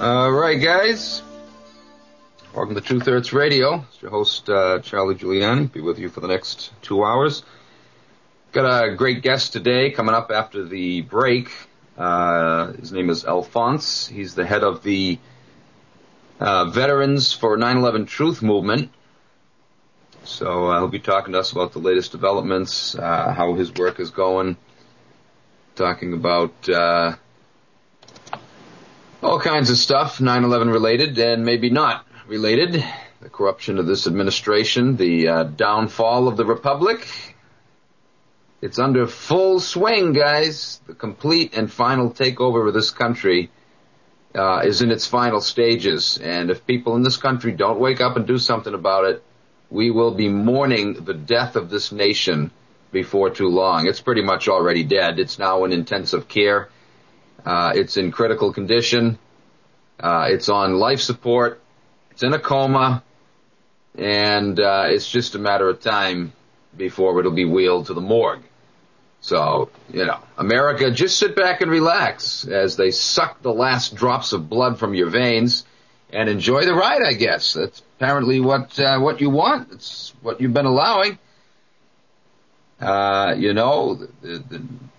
All right, guys. Welcome to Truth Hurts Radio. It's your host, Charlie Giuliani. Be with you for the next 2 hours. Got a great guest today coming up after the break. His name is Alphonse. He's the head of the Veterans for 9/11 Truth Movement. So he'll be talking to us about the latest developments, how his work is going, talking about all kinds of stuff, 9/11 related and maybe not related. The corruption of this administration, the downfall of the Republic. It's under full swing, guys. The complete and final takeover of this country is in its final stages. And if people in this country don't wake up and do something about it, we will be mourning the death of this nation before too long. It's pretty much already dead. It's now in intensive care. It's in critical condition. It's on life support. It's in a coma. And it's just a matter of time before it'll be wheeled to the morgue. So, America, just sit back and relax as they suck the last drops of blood from your veins and enjoy the ride, I guess. That's apparently what you want. It's what you've been allowing. The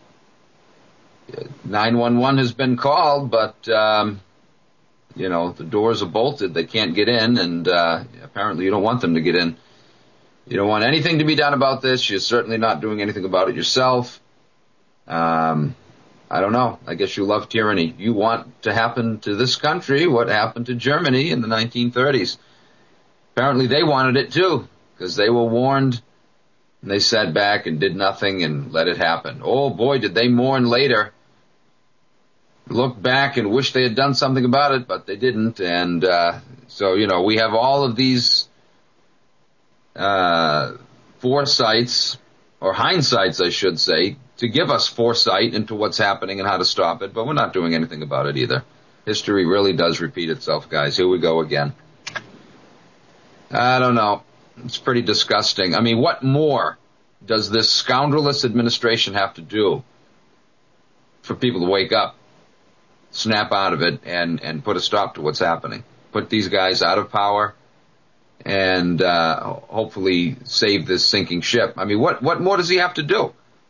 911 has been called, but, the doors are bolted. They can't get in, and apparently you don't want them to get in. You don't want anything to be done about this. You're certainly not doing anything about it yourself. I don't know. I guess you love tyranny. You want to happen to this country what happened to Germany in the 1930s. Apparently they wanted it too, because they were warned, and they sat back and did nothing and let it happen. Oh boy, did they mourn later. Look back and wish they had done something about it, but they didn't. And so we have all of these foresights, or hindsights, I should say, to give us foresight into what's happening and how to stop it, but we're not doing anything about it either. History really does repeat itself, guys. Here we go again. I don't know. It's pretty disgusting. I mean, what more does this scoundrelous administration have to do for people to wake up, snap out of it, and put a stop to what's happening? Put these guys out of power and hopefully save this sinking ship. I mean, what more does he have to do?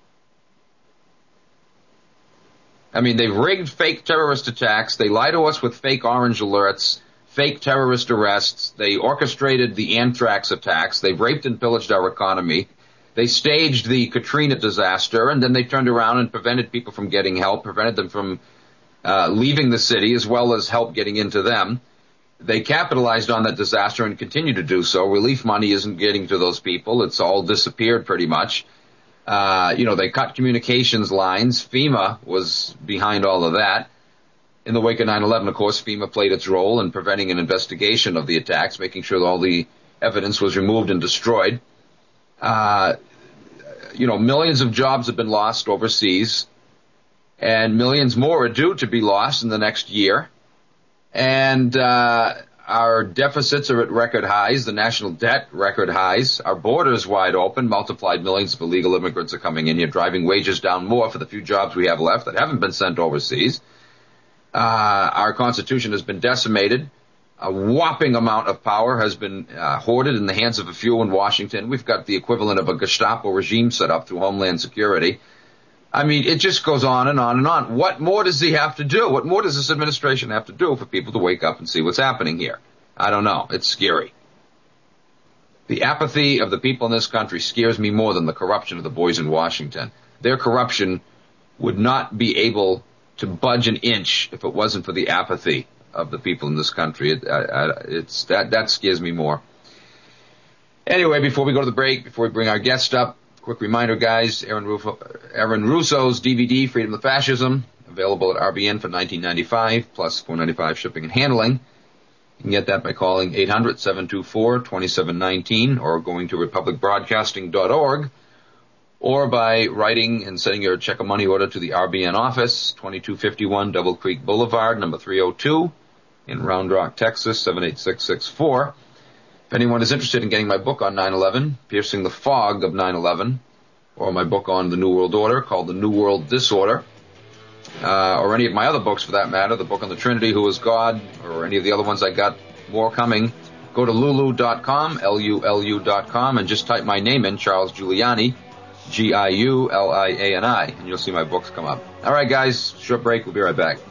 I mean, they've rigged fake terrorist attacks. They lie to us with fake orange alerts, fake terrorist arrests. They orchestrated the anthrax attacks. They've raped and pillaged our economy. They staged the Katrina disaster, and then they turned around and prevented people from getting help, prevented them from leaving the city, as well as help getting into them. They capitalized on that disaster and continue to do so. Relief money isn't getting to those people. It's all disappeared pretty much. They cut communications lines. FEMA was behind all of that. In the wake of 9/11, of course, FEMA played its role in preventing an investigation of the attacks, making sure that all the evidence was removed and destroyed. Millions of jobs have been lost overseas, and millions more are due to be lost in the next year. And our deficits are at record highs, the national debt record highs, our borders wide open, multiplied millions of illegal immigrants are coming in here, driving wages down more for the few jobs we have left that haven't been sent overseas. Our Constitution has been decimated. A whopping amount of power has been hoarded in the hands of a few in Washington. We've got the equivalent of a Gestapo regime set up through Homeland Security. I mean, it just goes on and on and on. What more does he have to do? What more does this administration have to do for people to wake up and see what's happening here? I don't know. It's scary. The apathy of the people in this country scares me more than the corruption of the boys in Washington. Their corruption would not be able to budge an inch if it wasn't for the apathy of the people in this country. That scares me more. Anyway, before we go to the break, before we bring our guest up, quick reminder, guys, Aaron Russo's DVD, Freedom to Fascism, available at RBN for $19.95, plus $4.95 shipping and handling. You can get that by calling 800-724-2719 or going to republicbroadcasting.org, or by writing and sending your check of money order to the RBN office, 2251 Double Creek Boulevard, number 302, in Round Rock, Texas, 78664. If anyone is interested in getting my book on 9/11, Piercing the Fog of 9/11, or my book on the New World Order called The New World Disorder, or any of my other books for that matter, the book on the Trinity, Who is God, or any of the other ones I got more coming, go to lulu.com, Lulu.com, and just type my name in, Charles Giuliani, Giuliani, and you'll see my books come up. All right, guys, short break. We'll be right back.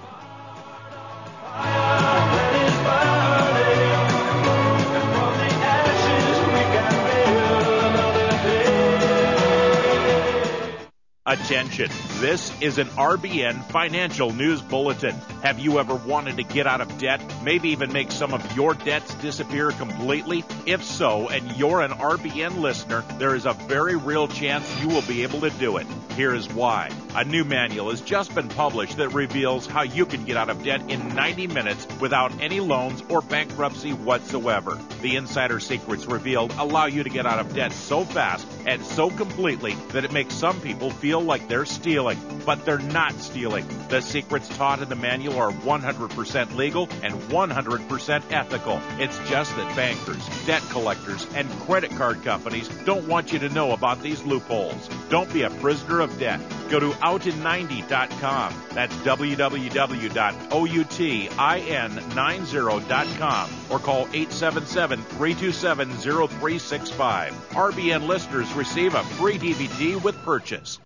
Attention, this is an RBN Financial News Bulletin. Have you ever wanted to get out of debt, maybe even make some of your debts disappear completely? If so, and you're an RBN listener, there is a very real chance you will be able to do it. Here is why. A new manual has just been published that reveals how you can get out of debt in 90 minutes without any loans or bankruptcy whatsoever. The insider secrets revealed allow you to get out of debt so fast and so completely that it makes some people feel like they're stealing, but they're not stealing. The secrets taught in the manual are 100% legal and 100% ethical. It's just that bankers, debt collectors, and credit card companies don't want you to know about these loopholes. Don't be a prisoner of debt. Go to outin90.com. That's www.outin90.com or call 877-327-0365. RBN listeners receive a free DVD with purchase.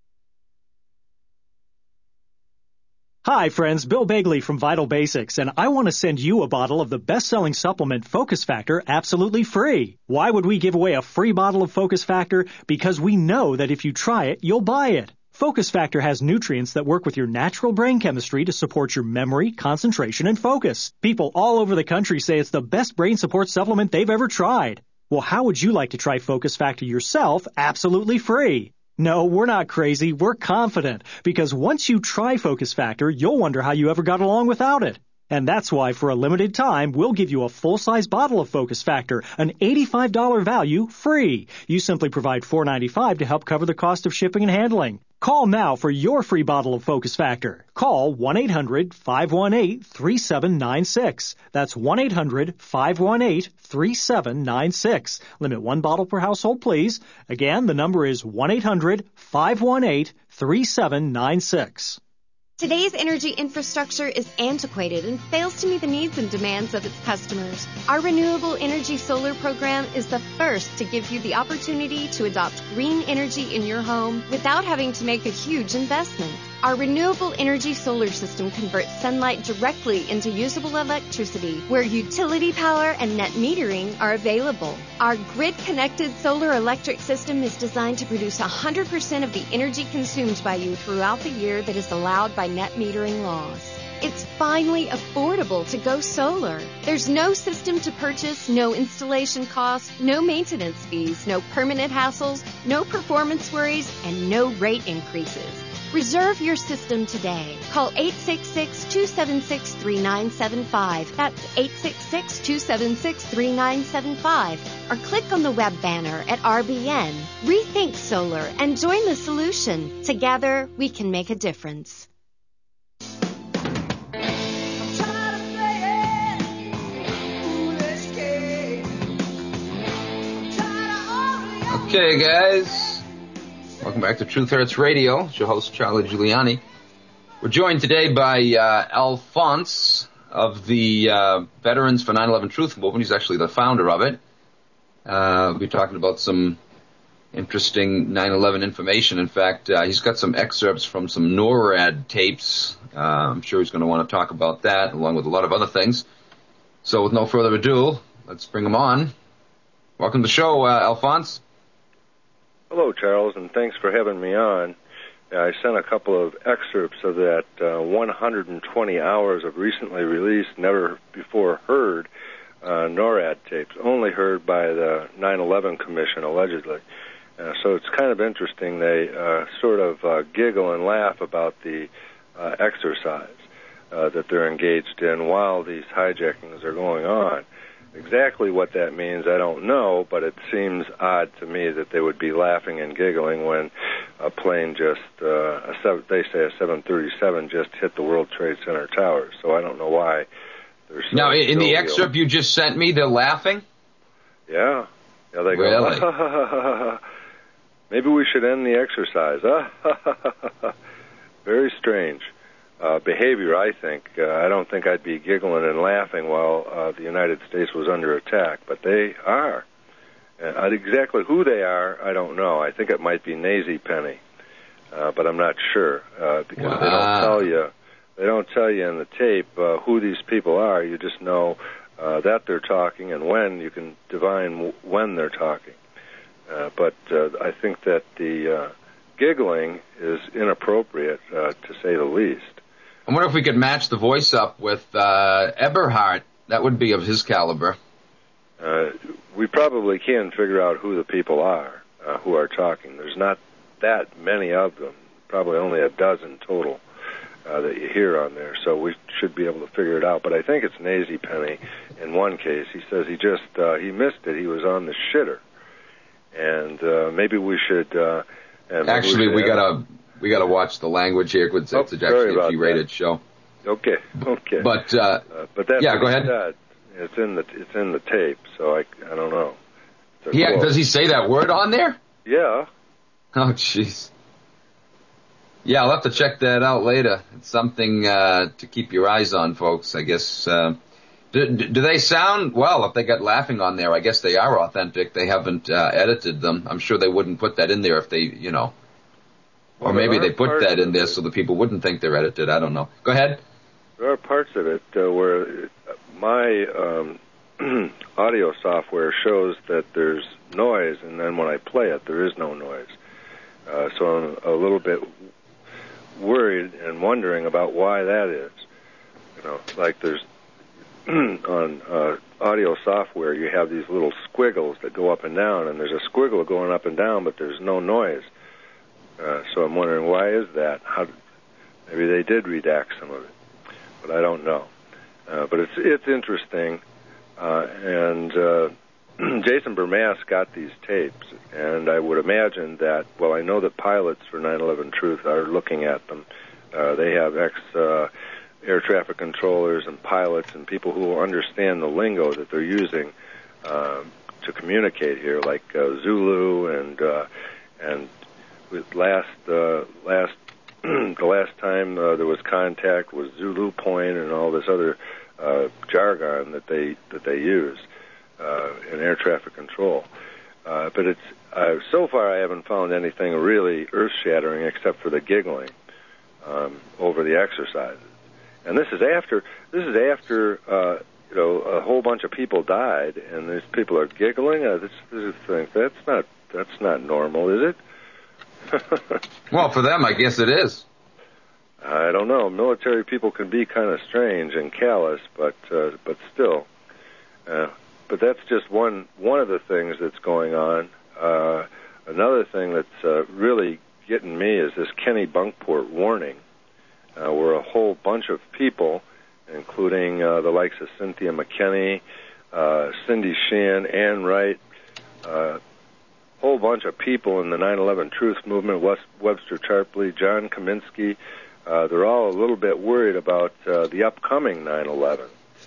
Hi, friends. Bill Bagley from Vital Basics, and I want to send you a bottle of the best-selling supplement Focus Factor absolutely free. Why would we give away a free bottle of Focus Factor? Because we know that if you try it, you'll buy it. Focus Factor has nutrients that work with your natural brain chemistry to support your memory, concentration, and focus. People all over the country say it's the best brain support supplement they've ever tried. Well, how would you like to try Focus Factor yourself absolutely free? No, we're not crazy. We're confident. Because once you try Focus Factor, you'll wonder how you ever got along without it. And that's why, for a limited time, we'll give you a full-size bottle of Focus Factor, an $85 value, free. You simply provide $4.95 to help cover the cost of shipping and handling. Call now for your free bottle of Focus Factor. Call 1-800-518-3796. That's 1-800-518-3796. Limit one bottle per household, please. Again, the number is 1-800-518-3796. Today's energy infrastructure is antiquated and fails to meet the needs and demands of its customers. Our Renewable Energy Solar program is the first to give you the opportunity to adopt green energy in your home without having to make a huge investment. Our renewable energy solar system converts sunlight directly into usable electricity where utility power and net metering are available. Our grid-connected solar electric system is designed to produce 100% of the energy consumed by you throughout the year that is allowed by net metering laws. It's finally affordable to go solar. There's no system to purchase, no installation costs, no maintenance fees, no permanent hassles, no performance worries, and no rate increases. Reserve your system today. Call 866-276-3975. That's 866-276-3975. Or click on the web banner at RBN. Rethink solar and join the solution. Together, we can make a difference. Okay, guys. Welcome back to Truth Hurts Radio. It's your host, Charlie Giuliani. We're joined today by Alphonse of the Veterans for 9/11 Truth Movement. He's actually the founder of it. We'll be talking about some interesting 9/11 information. In fact, he's got some excerpts from some NORAD tapes. I'm sure he's going to want to talk about that, along with a lot of other things. So with no further ado, let's bring him on. Welcome to the show, Alphonse. Hello, Charles, and thanks for having me on. I sent a couple of excerpts of that 120 hours of recently released, never before heard NORAD tapes, only heard by the 9/11 Commission, allegedly. So it's kind of interesting. They sort of giggle and laugh about the exercise that they're engaged in while these hijackings are going on. Exactly what that means, I don't know, but it seems odd to me that they would be laughing and giggling when a plane just, they say a 737 just hit the World Trade Center towers. So I don't know why. Now, in the excerpt you just sent me, they're laughing? Yeah. Yeah, they go, really? Maybe we should end the exercise. Very strange. behavior, I think. I don't think I'd be giggling and laughing while the United States was under attack, but they are. Exactly who they are, I don't know. I think it might be Nazy Penny, but I'm not sure because they don't tell you. They don't tell you in the tape who these people are. You just know that they're talking, and when you can divine when they're talking. But I think that the giggling is inappropriate, to say the least. I wonder if we could match the voice up with Eberhard. That would be of his caliber. We probably can figure out who the people are who are talking. There's not that many of them, probably only a dozen total that you hear on there, so we should be able to figure it out. But I think it's Nazy Penny in one case. He says he missed it. He was on the shitter. And maybe we should... Actually, we gotta watch the language here, because it's actually a G-rated show. Okay. But that's go ahead. Said. It's in the tape, so I don't know. Yeah, does he say that word on there? Yeah. Oh, jeez. Yeah, I'll have to check that out later. It's something to keep your eyes on, folks. I guess. Do they sound well? If they got laughing on there, I guess they are authentic. They haven't edited them. I'm sure they wouldn't put that in there if they, or maybe they put that in there so the people wouldn't think they're edited. I don't know. Go ahead. There are parts of it where my audio software shows that there's noise, and then when I play it, there is no noise. So I'm a little bit worried and wondering about why that is. Like there's on audio software, you have these little squiggles that go up and down, and there's a squiggle going up and down, but there's no noise. So I'm wondering, why is that? Maybe they did redact some of it, but I don't know. But it's interesting, and Jason Bermas got these tapes, and I would imagine that, well, I know that pilots for 9/11 Truth are looking at them. They have air traffic controllers and pilots and people who understand the lingo that they're using to communicate here, like Zulu and with the last time there was contact was Zulu Point and all this other jargon that they use in air traffic control. But it's so far I haven't found anything really earth-shattering except for the giggling over the exercises. And this is after a whole bunch of people died, and these people are giggling. That's not normal, is it? Well, for them, I guess it is. I don't know. Military people can be kind of strange and callous, but still. But that's just one of the things that's going on. Another thing that's really getting me is this Kenny Bunkport warning, where a whole bunch of people, including the likes of Cynthia McKinney, Cindy Sheehan, Ann Wright, whole bunch of people in the 9/11 Truth movement, Webster Tarpley, John Kaminsky, they're all a little bit worried about the upcoming 9/11.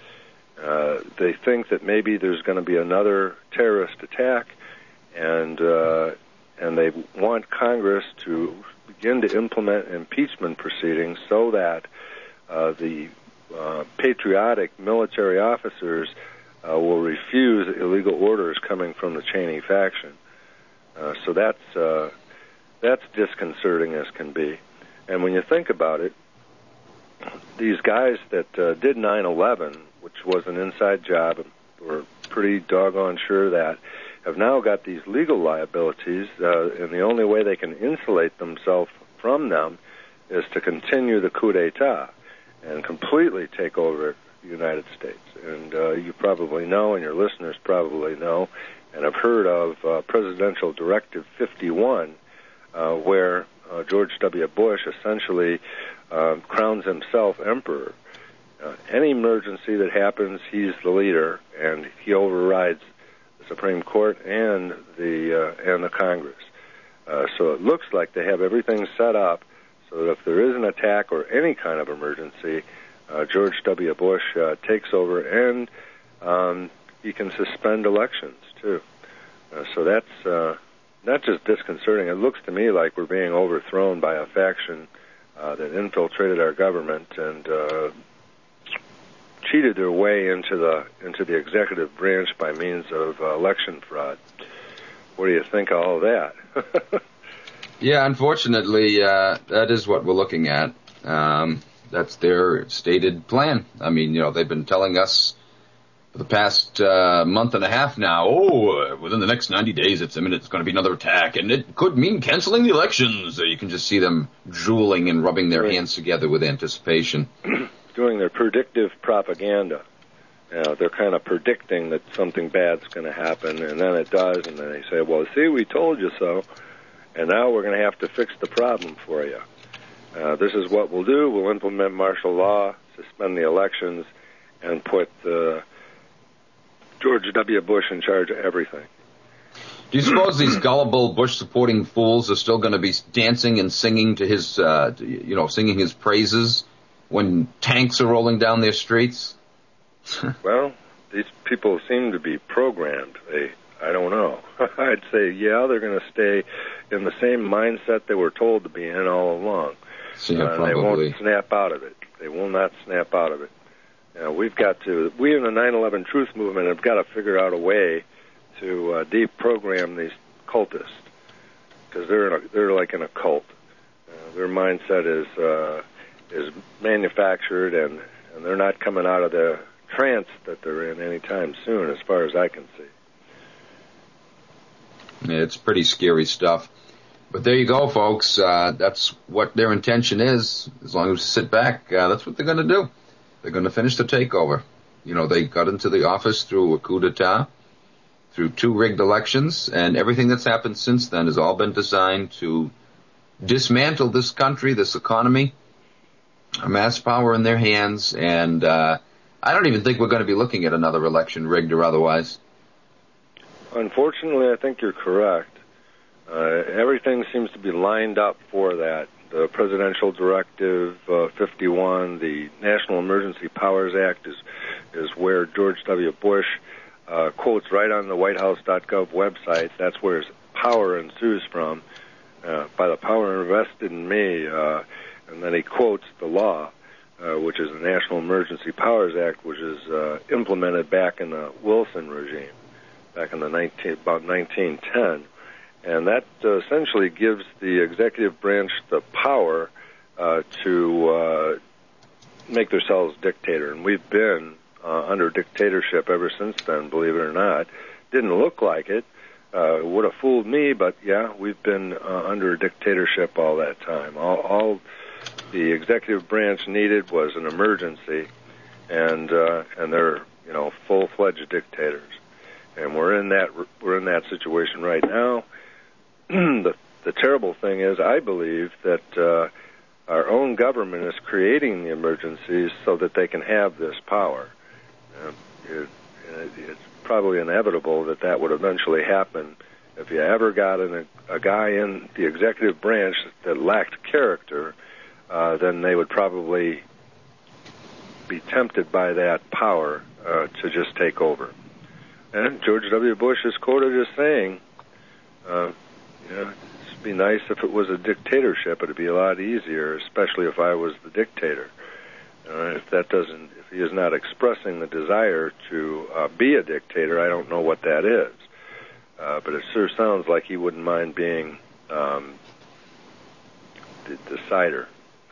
They think that maybe there's going to be another terrorist attack, and they want Congress to begin to implement impeachment proceedings so that the patriotic military officers will refuse illegal orders coming from the Cheney faction. So that's disconcerting as can be. And when you think about it, these guys that did 9/11, which was an inside job, and we're pretty doggone sure that, have now got these legal liabilities, and the only way they can insulate themselves from them is to continue the coup d'etat and completely take over the United States. And you probably know, and your listeners probably know, and have heard of Presidential Directive 51, where George W. Bush essentially crowns himself emperor. Any emergency that happens, he's the leader, and he overrides the Supreme Court and the Congress. So it looks like they have everything set up so that if there is an attack or any kind of emergency, George W. Bush takes over, and he can suspend elections too. So that's not just disconcerting. It looks to me like we're being overthrown by a faction that infiltrated our government and cheated their way into the executive branch by means of election fraud. What do you think of all of that? Yeah, unfortunately, that is what we're looking at. That's their stated plan. I mean, they've been telling us for the past month and a half now, within the next 90 days, it's imminent, it's going to be another attack, and it could mean canceling the elections. You can just see them drooling and rubbing their hands together with anticipation. Doing their predictive propaganda. They're kind of predicting that something bad's going to happen, and then it does, and then they say, well, see, we told you so, and now we're going to have to fix the problem for you. This is what we'll do. We'll implement martial law, suspend the elections, and put George W. Bush in charge of everything. Do you suppose these gullible Bush-supporting fools are still going to be dancing and singing to his, singing his praises when tanks are rolling down their streets? Well, these people seem to be programmed. I don't know. I'd say, yeah, they're going to stay in the same mindset they were told to be in all along. Yeah, they won't snap out of it. They will not snap out of it. We in the 9/11 Truth Movement have got to figure out a way to deprogram these cultists, because they're like in a cult. Their mindset is manufactured, and they're not coming out of the trance that they're in anytime soon, as far as I can see. It's pretty scary stuff. But there you go, folks. That's what their intention is. As long as we sit back, that's what they're going to do. They're going to finish the takeover. They got into the office through a coup d'etat, through 2 rigged elections, and everything that's happened since then has all been designed to dismantle this country, this economy, mass power in their hands, and I don't even think we're going to be looking at another election, rigged or otherwise. Unfortunately, I think you're correct. Everything seems to be lined up for that. The Presidential Directive 51, the National Emergency Powers Act is where George W. Bush quotes right on the WhiteHouse.gov website. That's where his power ensues from, by the power invested in me. And then he quotes the law, which is the National Emergency Powers Act, which is implemented back in the Wilson regime, back in about 1910. And that essentially gives the executive branch the power to make themselves dictator. And we've been under dictatorship ever since then, believe it or not. Didn't look like it. It would have fooled me, but yeah, we've been under dictatorship all that time. All the executive branch needed was an emergency, and they're full-fledged dictators. And we're in that situation right now. The terrible thing is, I believe that our own government is creating the emergencies so that they can have this power. It's probably inevitable that would eventually happen. If you ever got a guy in the executive branch that lacked character, then they would probably be tempted by that power to just take over. And George W. Bush is quoted as saying, it'd be nice if it was a dictatorship. It'd be a lot easier, especially if I was the dictator. If he is not expressing the desire to be a dictator, I don't know what that is. But it sure sounds like he wouldn't mind being the decider.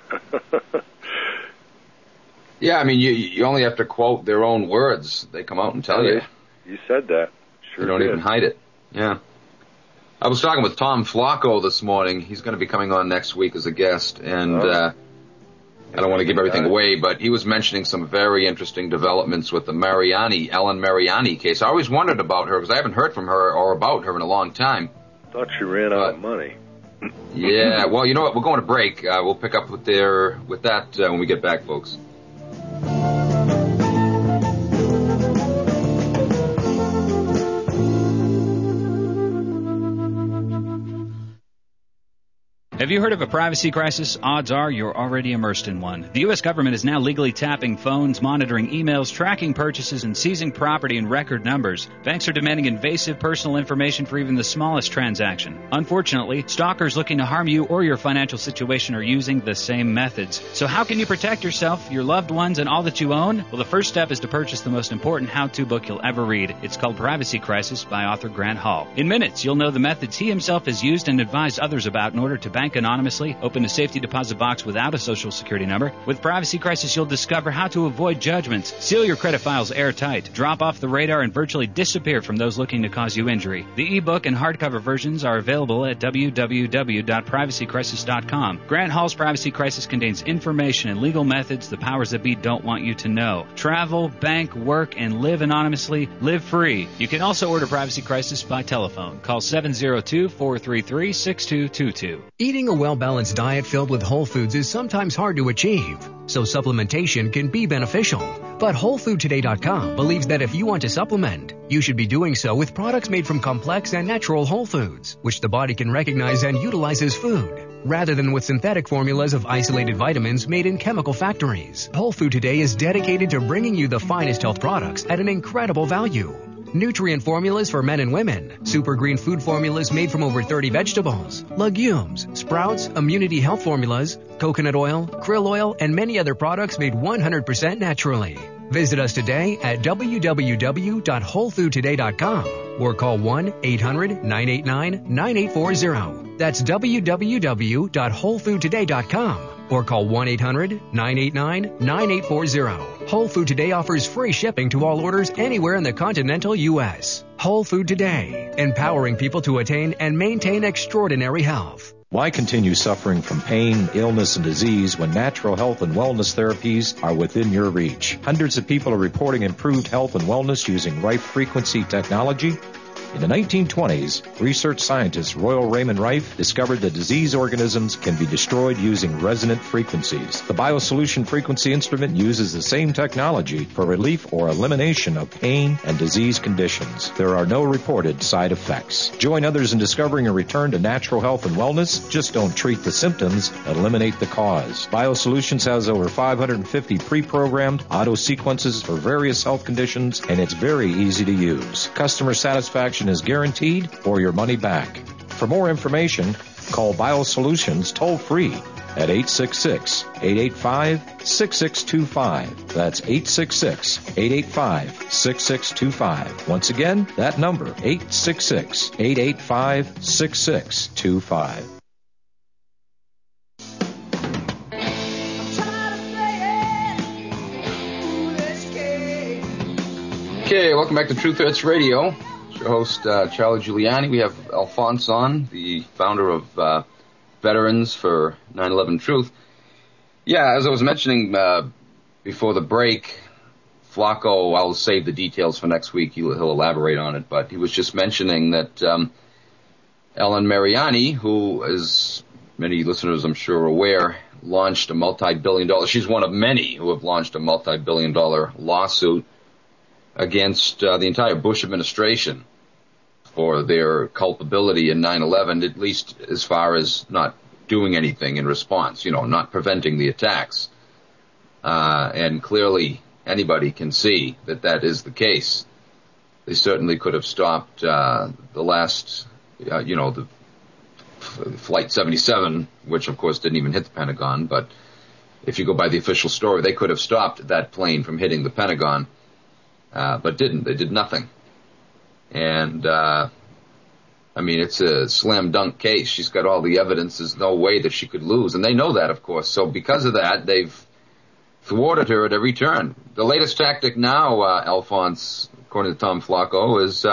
Yeah, I mean, you only have to quote their own words. They come out and tell you. You said that. Sure. You don't even hide it. Yeah. I was talking with Tom Flacco this morning. He's going to be coming on next week as a guest, and I don't want to give everything away, but he was mentioning some very interesting developments with the Ellen Mariani case. I always wondered about her because I haven't heard from her or about her in a long time. Thought she ran out of money. Yeah, well, you know what? We're going to break. We'll pick up with that when we get back, folks. Have you heard of a privacy crisis? Odds are you're already immersed in one. The U.S. government is now legally tapping phones, monitoring emails, tracking purchases, and seizing property in record numbers. Banks are demanding invasive personal information for even the smallest transaction. Unfortunately, stalkers looking to harm you or your financial situation are using the same methods. So how can you protect yourself, your loved ones, and all that you own? Well, the first step is to purchase the most important how-to book you'll ever read. It's called Privacy Crisis by author Grant Hall. In minutes, you'll know the methods he himself has used and advised others about in order to bank anonymously, open a safety deposit box without a social security number. With Privacy Crisis, you'll discover how to avoid judgments, seal your credit files airtight, drop off the radar, and virtually disappear from those looking to cause you injury. The ebook and hardcover versions are available at www.privacycrisis.com. Grant Hall's Privacy Crisis contains information and legal methods the powers that be don't want you to know. Travel, bank, work, and live anonymously. Live free. You can also order Privacy Crisis by telephone. Call 702-433-6222. Eating a well-balanced diet filled with whole foods is sometimes hard to achieve, so supplementation can be beneficial. But WholeFoodToday.com believes that if you want to supplement, you should be doing so with products made from complex and natural whole foods, which the body can recognize and utilize as food, rather than with synthetic formulas of isolated vitamins made in chemical factories. Whole Food Today is dedicated to bringing you the finest health products at an incredible value. Nutrient formulas for men and women, super green food formulas made from over 30 vegetables, legumes, sprouts, immunity health formulas, coconut oil, krill oil, and many other products made 100% naturally. Visit us today at www.wholefoodtoday.com or call 1-800-989-9840. That's www.wholefoodtoday.com or call 1-800-989-9840. Whole Food Today offers free shipping to all orders anywhere in the continental U.S. Whole Food Today, empowering people to attain and maintain extraordinary health. Why continue suffering from pain, illness, and disease when natural health and wellness therapies are within your reach? Hundreds of people are reporting improved health and wellness using Rife frequency technology. In the 1920s, research scientist Royal Raymond Rife discovered that disease organisms can be destroyed using resonant frequencies. The BioSolution frequency instrument uses the same technology for relief or elimination of pain and disease conditions. There are no reported side effects. Join others in discovering a return to natural health and wellness. Just don't treat the symptoms, eliminate the cause. BioSolutions has over 550 pre-programmed auto sequences for various health conditions, and it's very easy to use. Customer satisfaction is guaranteed or your money back. For more information, call BioSolutions toll-free at 866-885-6625. That's 866-885-6625. Once again, that number, 866-885-6625. Okay, welcome back to Truth Hurts Radio. Your host, Charlie Giuliani. We have Alphonse on, the founder of Veterans for 9/11 Truth. Yeah, as I was mentioning before the break, Flacco, I'll save the details for next week. He'll elaborate on it, but he was just mentioning that Ellen Mariani, who, as many listeners I'm sure are aware, launched a multi-billion-dollar, she's one of many who have launched a multi-billion-dollar lawsuit against the entire Bush administration for their culpability in 9/11, at least as far as not doing anything in response, not preventing the attacks. And clearly anybody can see that that is the case. They certainly could have stopped the last, the Flight 77, which of course didn't even hit the Pentagon, but if you go by the official story, they could have stopped that plane from hitting the Pentagon. But didn't. They did nothing. And, it's a slam dunk case. She's got all the evidence. There's no way that she could lose. And they know that, of course. So because of that, they've thwarted her at every turn. The latest tactic now, Alphonse, according to Tom Flacco, is,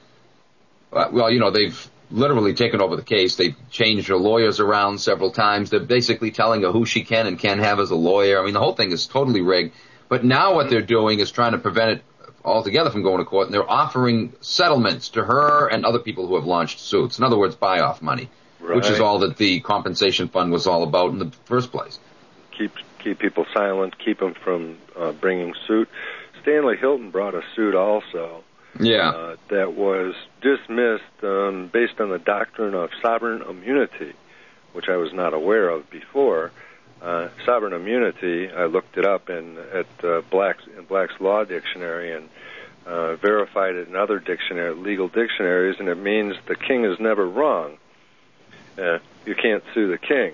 they've literally taken over the case. They've changed her lawyers around several times. They're basically telling her who she can and can't have as a lawyer. The whole thing is totally rigged. But now what they're doing is trying to prevent it altogether from going to court, and they're offering settlements to her and other people who have launched suits. In other words, buy-off money, right, which is all that the compensation fund was all about in the first place. Keep people silent, keep them from bringing suit. Stanley Hilton brought a suit also. Yeah. That was dismissed based on the doctrine of sovereign immunity, which I was not aware of before. Sovereign immunity, I looked it up in Black's Law Dictionary and verified it in other legal dictionaries, and it means the king is never wrong. You can't sue the king.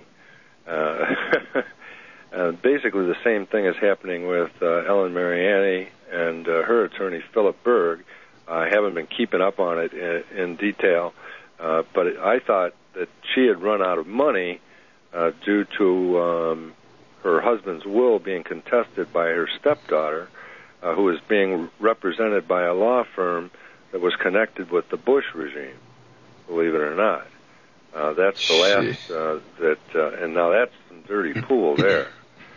Basically, the same thing is happening with Ellen Mariani and her attorney, Philip Berg. I haven't been keeping up on it in detail, but I thought that she had run out of money due to her husband's will being contested by her stepdaughter, who was being represented by a law firm that was connected with the Bush regime, believe it or not. That's the last, and now that's some dirty pool there.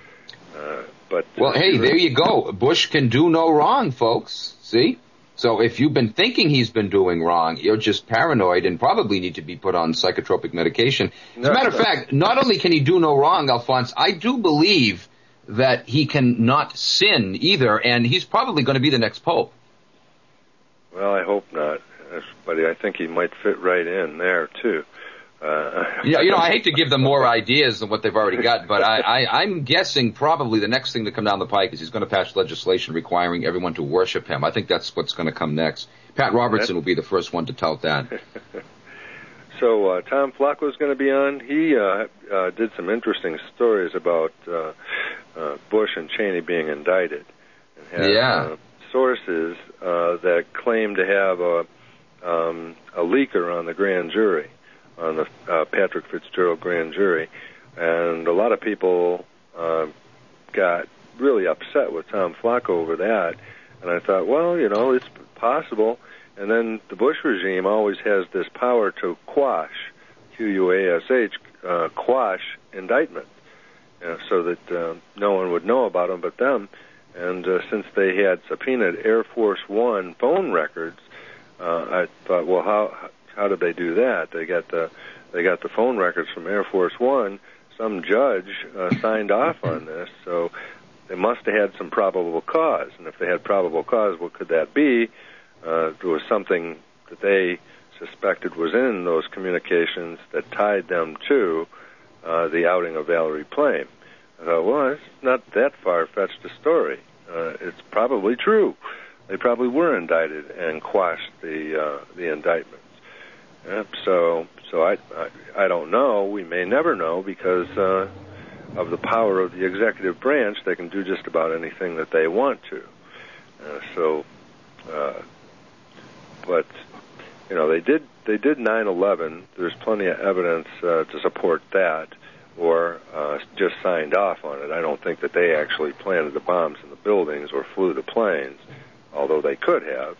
Well, hey, there you go. Bush can do no wrong, folks. See? So if you've been thinking he's been doing wrong, you're just paranoid and probably need to be put on psychotropic medication. As a matter of fact, not only can he do no wrong, Alphonse, I do believe that he can not sin either, and he's probably going to be the next pope. Well, I hope not, but I think he might fit right in there, too. I hate to give them more ideas than what they've already got, but I'm guessing probably the next thing to come down the pike is he's going to pass legislation requiring everyone to worship him. I think that's what's going to come next. Pat Robertson will be the first one to tout that. So Tom Flacco is going to be on. He did some interesting stories about Bush and Cheney being indicted. And had, sources that claim to have a leaker on the grand jury, on the Patrick Fitzgerald grand jury. And a lot of people got really upset with Tom Flacco over that. And I thought, well, it's possible. And then the Bush regime always has this power to quash, Q-U-A-S-H, quash indictments, so that no one would know about them but them. And since they had subpoenaed Air Force One phone records, I thought, well, how did they do that? They got the phone records from Air Force One. Some judge signed off on this, so they must have had some probable cause. And if they had probable cause, what could that be? There was something that they suspected was in those communications that tied them to the outing of Valerie Plame. I thought, well, it's not that far-fetched a story. It's probably true. They probably were indicted and quashed the indictments. So I don't know. We may never know because of the power of the executive branch. They can do just about anything that they want to. But they did 9/11. There's plenty of evidence to support that, or just signed off on it. I don't think that they actually planted the bombs in the buildings or flew the planes, although they could have,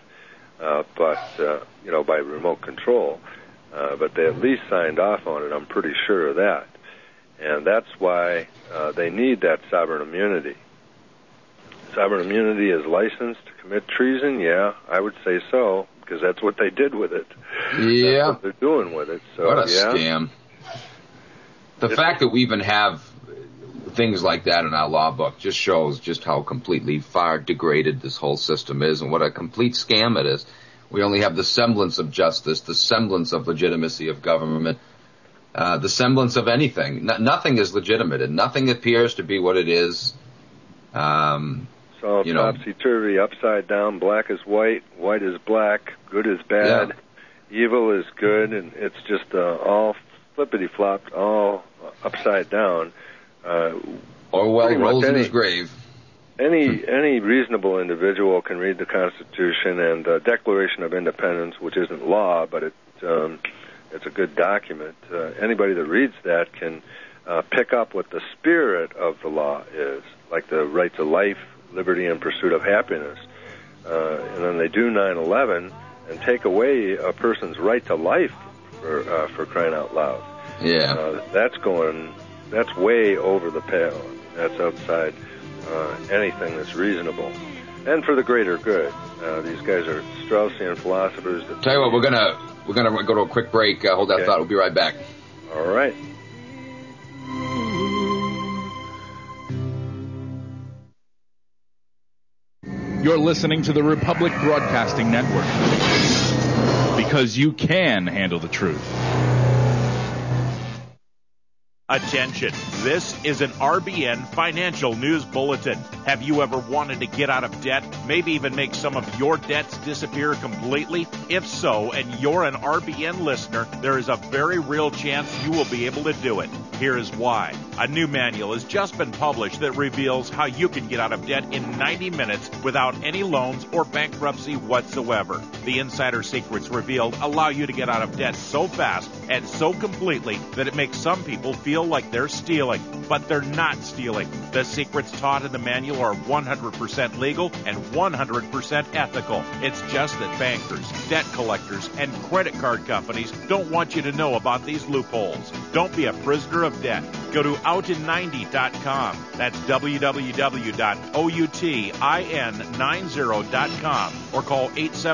by remote control. But they at least signed off on it. I'm pretty sure of that, and that's why they need that sovereign immunity. Sovereign immunity is licensed to commit treason? Yeah, I would say so, because that's what they did with it. Yeah. That's what they're doing with it. So, what a scam. The fact that we even have things like that in our law book just shows just how completely far degraded this whole system is and what a complete scam it is. We only have the semblance of justice, the semblance of legitimacy of government, the semblance of anything. Nothing is legitimate, and nothing appears to be what it is. So topsy-turvy, upside down, black is white, white is black, good is bad, evil is good, and it's just all flippity-flopped, all upside down. Orwell rolls in his grave. Any reasonable individual can read the Constitution and the Declaration of Independence, which isn't law, but it's a good document. Anybody that reads that can pick up what the spirit of the law is, like the right to life, liberty, and pursuit of happiness. And then they do 9/11 and take away a person's right to life for crying out loud. Yeah. That's way over the pale. That's outside anything that's reasonable. And for the greater good. These guys are Straussian philosophers. Tell you what, we're gonna go to a quick break. Hold that thought. We'll be right back. All right. You're listening to the Republic Broadcasting Network, because you can handle the truth. Attention, this is an RBN financial news bulletin. Have you ever wanted to get out of debt, maybe even make some of your debts disappear completely? If so, and you're an RBN listener, there is a very real chance you will be able to do it. Here is why. A new manual has just been published that reveals how you can get out of debt in 90 minutes without any loans or bankruptcy whatsoever. The insider secrets revealed allow you to get out of debt so fast and so completely that it makes some people feel like they're stealing, but they're not stealing. The secrets taught in the manual are 100% legal and 100% ethical. It's just that bankers, debt collectors, and credit card companies don't want you to know about these loopholes. Don't be a prisoner of debt. Go to outin90.com. That's www.outin90.com or call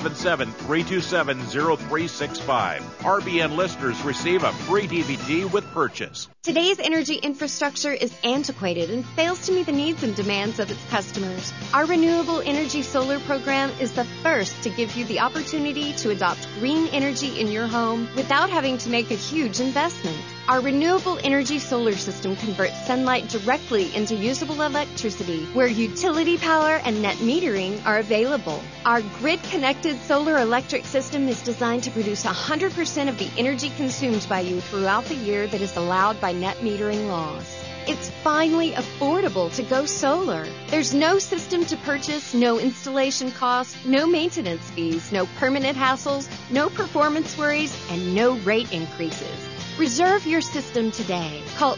877-327-0365. RBN listeners receive a free DVD with purchase. Today's energy infrastructure is antiquated and fails to meet the needs and demands of its customers. Our Renewable Energy Solar program is the first to give you the opportunity to adopt green energy in your home without having to make a huge investment. Our renewable energy solar system converts sunlight directly into usable electricity where utility power and net metering are available. Our grid-connected solar electric system is designed to produce 100% of the energy consumed by you throughout the year that is allowed by net metering laws. It's finally affordable to go solar. There's no system to purchase, no installation costs, no maintenance fees, no permanent hassles, no performance worries, and no rate increases. Reserve your system today. Call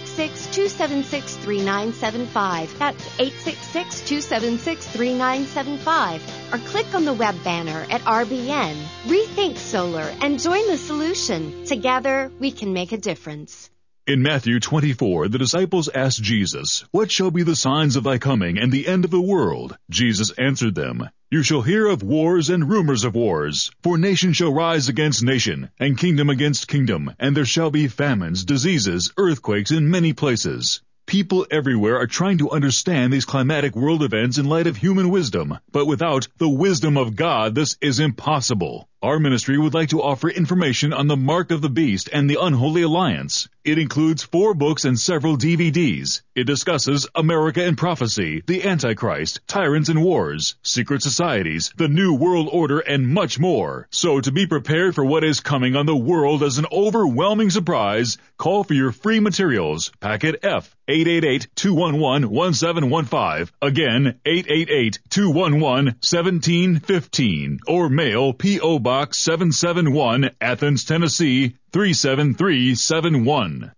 866-276-3975. That's 866-276-3975. Or click on the web banner at RBN. Rethink solar and join the solution. Together, we can make a difference. In Matthew 24, the disciples asked Jesus, "What shall be the signs of thy coming and the end of the world?" Jesus answered them, "You shall hear of wars and rumors of wars. For nation shall rise against nation, and kingdom against kingdom, and there shall be famines, diseases, earthquakes in many places." People everywhere are trying to understand these climatic world events in light of human wisdom, but without the wisdom of God, this is impossible. Our ministry would like to offer information on the Mark of the Beast and the Unholy Alliance. It includes 4 books and several DVDs. It discusses America and prophecy, the Antichrist, tyrants and wars, secret societies, the New World Order, and much more. So to be prepared for what is coming on the world as an overwhelming surprise, call for your free materials. Packet F, 888-211-1715. Again, 888-211-1715. Or mail P.O. Box 771, Athens, Tennessee, 37371.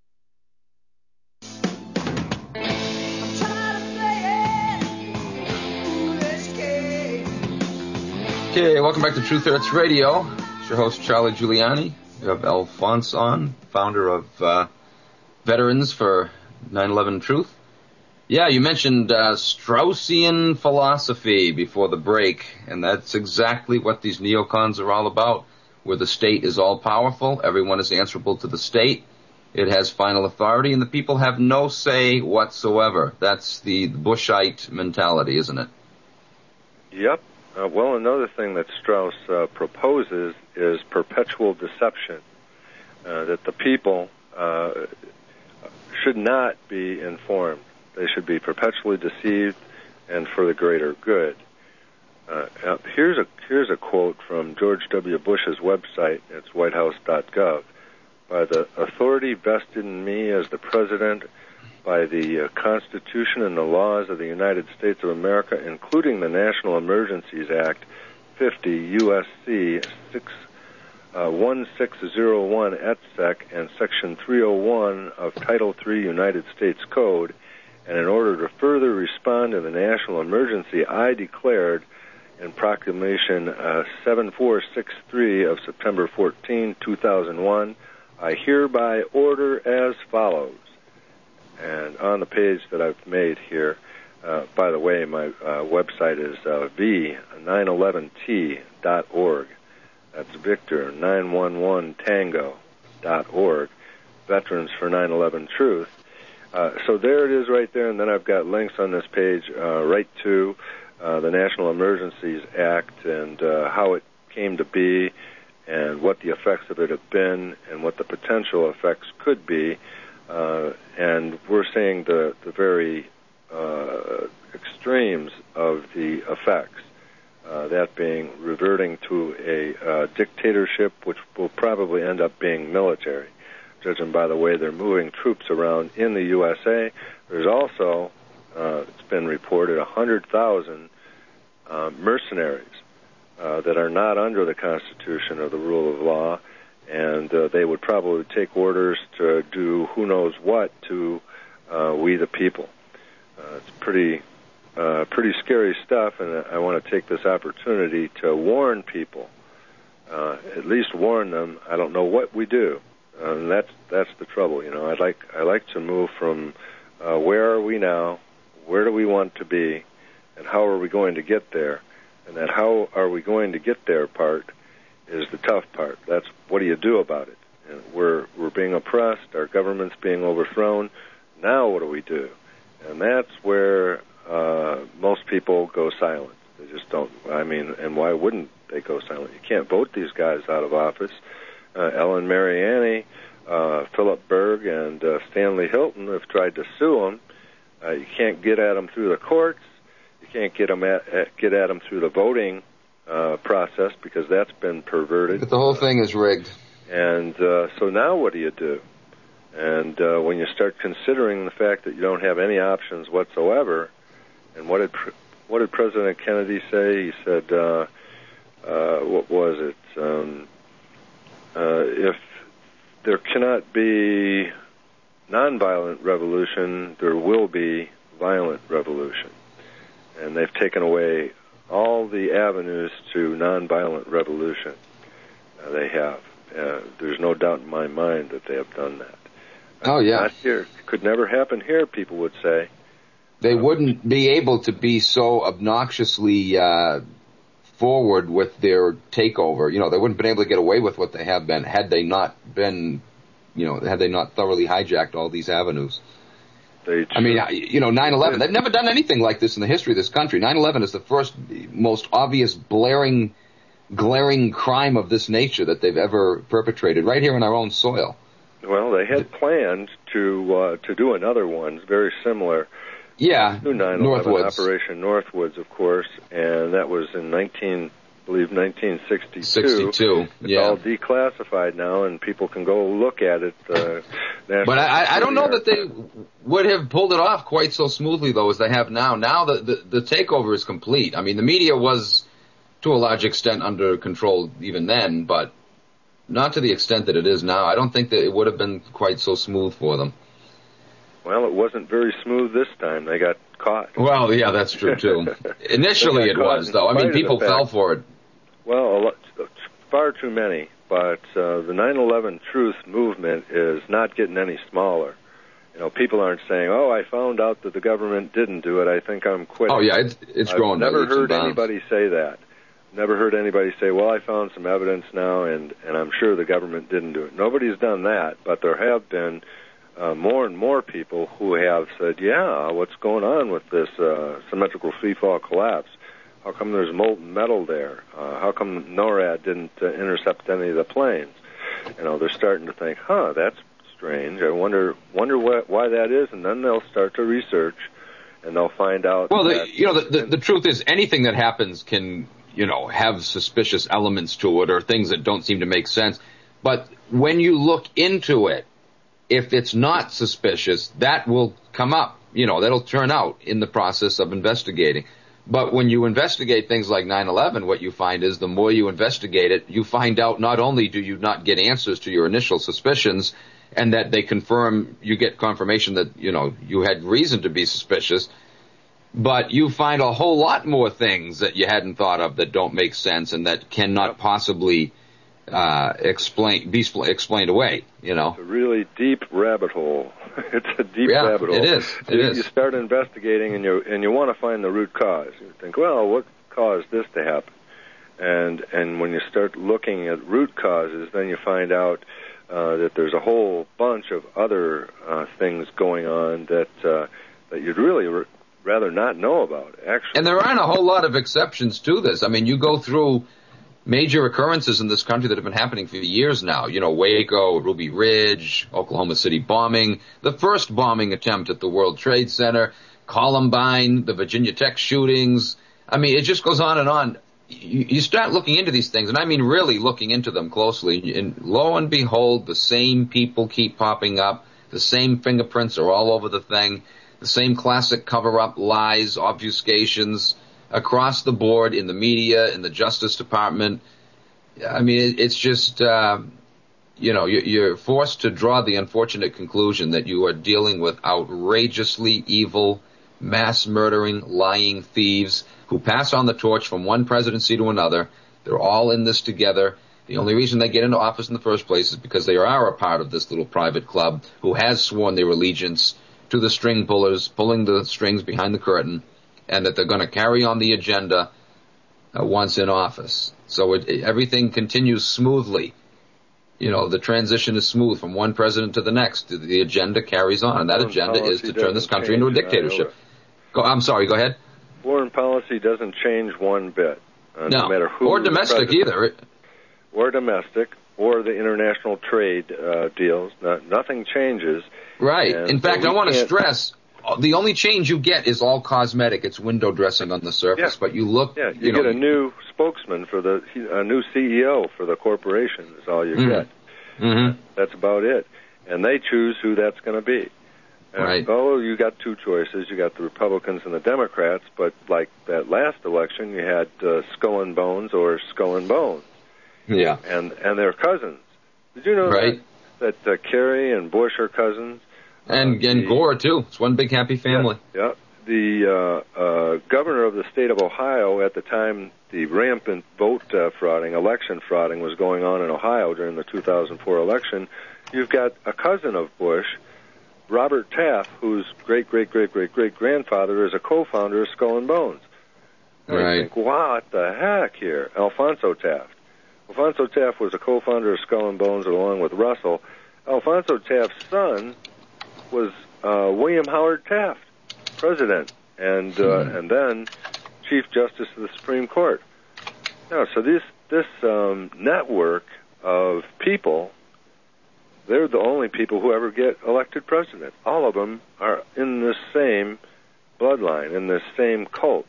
Okay, welcome back to Truth Hurts Radio. It's your host, Charlie Giuliani. We have Alphonse on, founder of Veterans for 9/11 Truth. Yeah, you mentioned Straussian philosophy before the break, and that's exactly what these neocons are all about, where the state is all-powerful, everyone is answerable to the state, it has final authority, and the people have no say whatsoever. That's the Bushite mentality, isn't it? Yep. Well, another thing that Strauss proposes is perpetual deception, that the people should not be informed. They should be perpetually deceived and for the greater good. Here's a quote from George W. Bush's website. It's whitehouse.gov. By the authority vested in me as the President, by the Constitution and the laws of the United States of America, including the National Emergencies Act 50 U.S.C. 1601 et sec. And Section 301 of Title III United States Code, and in order to further respond to the national emergency, I declared in Proclamation 7463 of September 14, 2001, I hereby order as follows. And on the page that I've made here, by the way, my website is v911t.org. That's Victor 911tango.org. Veterans for 9/11 Truth. So there it is right there, and then I've got links on this page right to the National Emergencies Act and how it came to be and what the effects of it have been and what the potential effects could be And we're seeing the very extremes of the effects, that being reverting to a dictatorship, which will probably end up being military, judging by the way they're moving troops around in the USA. There's also, it's been reported, 100,000 mercenaries that are not under the Constitution or the rule of law, and they would probably take orders to do who knows what to we the people. It's pretty scary stuff, and I want to take this opportunity to warn people, at least warn them. I don't know what we do, and that's the trouble. You know, I like to move from where are we now, where do we want to be, and how are we going to get there, and that how are we going to get there part is the tough part. That's what do you do about it? And we're being oppressed, our government's being overthrown. Now what do we do? And that's where most people go silent. They just don't. I mean, and why wouldn't they go silent? You can't vote these guys out of office. Ellen Mariani, Philip Berg, and Stanley Hilton have tried to sue them. You can't get at them through the courts. You can't get at them through the voting process because that's been perverted. But the whole thing is rigged. And so now what do you do? And when you start considering the fact that you don't have any options whatsoever, and what did President Kennedy say? He said, what was it? If there cannot be nonviolent revolution, there will be violent revolution. And they've taken away all the avenues to nonviolent revolution. They have. There's no doubt in my mind that they have done that. Oh, yeah. Not here. It could never happen here, people would say. They wouldn't be able to be so obnoxiously forward with their takeover. You know, they wouldn't have been able to get away with what they have been had they not been, you know, had they not thoroughly hijacked all these avenues. I mean, you know, 9/11, they've never done anything like this in the history of this country. 9/11 is the first, most obvious, glaring crime of this nature that they've ever perpetrated right here in our own soil. Well, they had planned to do another one very similar. Yeah, to 9/11, Northwoods. Operation Northwoods, of course, and that was in 1962. 62, it's all declassified now, and people can go look at it. But I don't know that they would have pulled it off quite so smoothly, though, as they have now. Now the takeover is complete. I mean, the media was, to a large extent, under control even then, but not to the extent that it is now. I don't think that it would have been quite so smooth for them. Well, it wasn't very smooth this time. They got caught. Well, yeah, that's true, too. Initially it was, though. I mean, people fell for it. Well, far too many. But the 9/11 Truth movement is not getting any smaller. You know, people aren't saying, oh, I found out that the government didn't do it. I think I'm quitting. Oh, yeah, it's growing. I've never heard anybody say that. Never heard anybody say, well, I found some evidence now, and I'm sure the government didn't do it. Nobody's done that, but there have been more and more people who have said, yeah, what's going on with this symmetrical freefall collapse? How come there's molten metal there? How come NORAD didn't intercept any of the planes? You know, they're starting to think, that's strange. I wonder why that is, and then they'll start to research, and they'll find out. Well, the truth is, anything that happens can, you know, have suspicious elements to it or things that don't seem to make sense. But when you look into it, if it's not suspicious, that will come up. You know, that'll turn out in the process of investigating. But when you investigate things like 9/11, what you find is the more you investigate it, you find out not only do you not get answers to your initial suspicions and that they you get confirmation that, you know, you had reason to be suspicious, but you find a whole lot more things that you hadn't thought of that don't make sense and that cannot possibly be explained away, you know. It's a really deep rabbit hole. It's a deep rabbit hole. It is. You start investigating and you want to find the root cause. You think, well, what caused this to happen? And when you start looking at root causes, then you find out that there's a whole bunch of other things going on that you'd really rather not know about, actually. And there aren't a whole lot of exceptions to this. I mean, you go through major occurrences in this country that have been happening for years now. You know, Waco, Ruby Ridge, Oklahoma City bombing, the first bombing attempt at the World Trade Center, Columbine, the Virginia Tech shootings. I mean, it just goes on and on. You start looking into these things, and I mean really looking into them closely, and lo and behold, the same people keep popping up. The same fingerprints are all over the thing. The same classic cover-up lies, obfuscations across the board in the media, in the Justice Department. I mean, it's just, you're forced to draw the unfortunate conclusion that you are dealing with outrageously evil, mass-murdering, lying thieves who pass on the torch from one presidency to another. They're all in this together. The only reason they get into office in the first place is because they are a part of this little private club who has sworn their allegiance to the string pullers, pulling the strings behind the curtain, and that they're going to carry on the agenda once in office. So everything continues smoothly. You know, the transition is smooth from one president to the next. The agenda carries on, and that agenda is to turn this country into a dictatorship. I'm sorry, go ahead. Foreign policy doesn't change one bit. No matter who. Or domestic either. Or domestic, or the international trade deals. Nothing changes. Right. In fact, I want to stress, the only change you get is all cosmetic. It's window dressing on the surface. But you look... Yeah, you get a new spokesman a new CEO for the corporation is all you get. Mm-hmm. That's about it. And they choose who that's going to be. Right. Oh, you got two choices. You got the Republicans and the Democrats, but like that last election, you had Skull and Bones or Skull and Bones. Yeah. And they're cousins. Did you know that Kerry and Bush are cousins? And Gore, too. It's one big happy family. Yeah. The governor of the state of Ohio at the time the rampant election frauding was going on in Ohio during the 2004 election, you've got a cousin of Bush, Robert Taft, whose great-great-great-great-great-grandfather is a co-founder of Skull and Bones. And I think, wow, what the heck here? Alphonso Taft. Alphonso Taft was a co-founder of Skull and Bones along with Russell. Alphonso Taft's son was William Howard Taft, president, and then Chief Justice of the Supreme Court. Now, so this network of people, they're the only people who ever get elected president. All of them are in this same bloodline, in this same cult.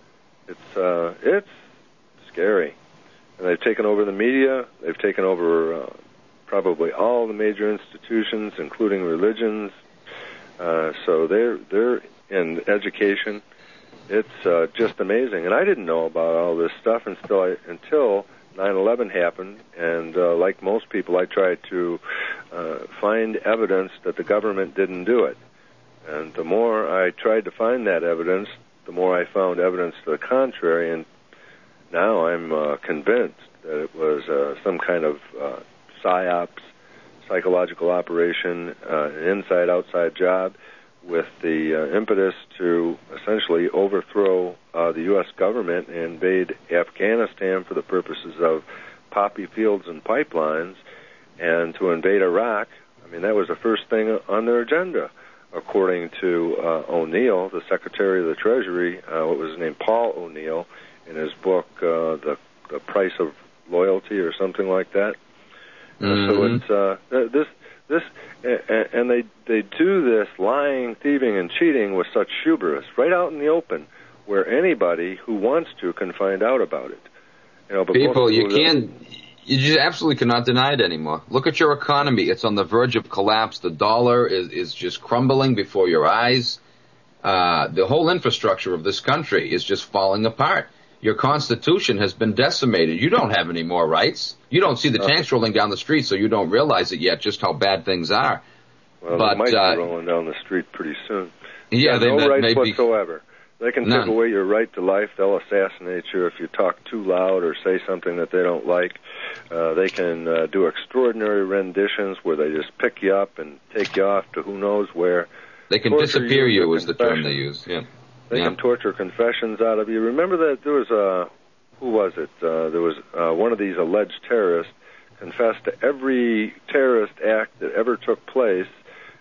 It's scary. And they've taken over the media. They've taken over probably all the major institutions, including religions. So they're in education. It's just amazing. And I didn't know about all this stuff until 9/11 happened. And like most people, I tried to find evidence that the government didn't do it. And the more I tried to find that evidence, the more I found evidence to the contrary. And now I'm convinced that it was some kind of psyops, psychological operation, an inside-outside job with the impetus to essentially overthrow the U.S. government and invade Afghanistan for the purposes of poppy fields and pipelines, and to invade Iraq. I mean, that was the first thing on their agenda, according to O'Neill, the Secretary of the Treasury, what was his name, Paul O'Neill, in his book, The Price of Loyalty, or something like that. Mm-hmm. So it's this, and they do this lying, thieving, and cheating with such hubris right out in the open, where anybody who wants to can find out about it. But people, you just absolutely cannot deny it anymore. Look at your economy; it's on the verge of collapse. The dollar is just crumbling before your eyes. The whole infrastructure of this country is just falling apart. Your Constitution has been decimated. You don't have any more rights. You don't see the tanks rolling down the street, so you don't realize it yet, just how bad things are. Well, they might be rolling down the street pretty soon. Yeah, no rights whatsoever. They can take away your right to life. They'll assassinate you if you talk too loud or say something that they don't like. They can do extraordinary renditions where they just pick you up and take you off to who knows where. They can disappear you is the term they use, yeah. They can torture confessions out of you. Remember that there was who was it? There was one of these alleged terrorists confessed to every terrorist act that ever took place,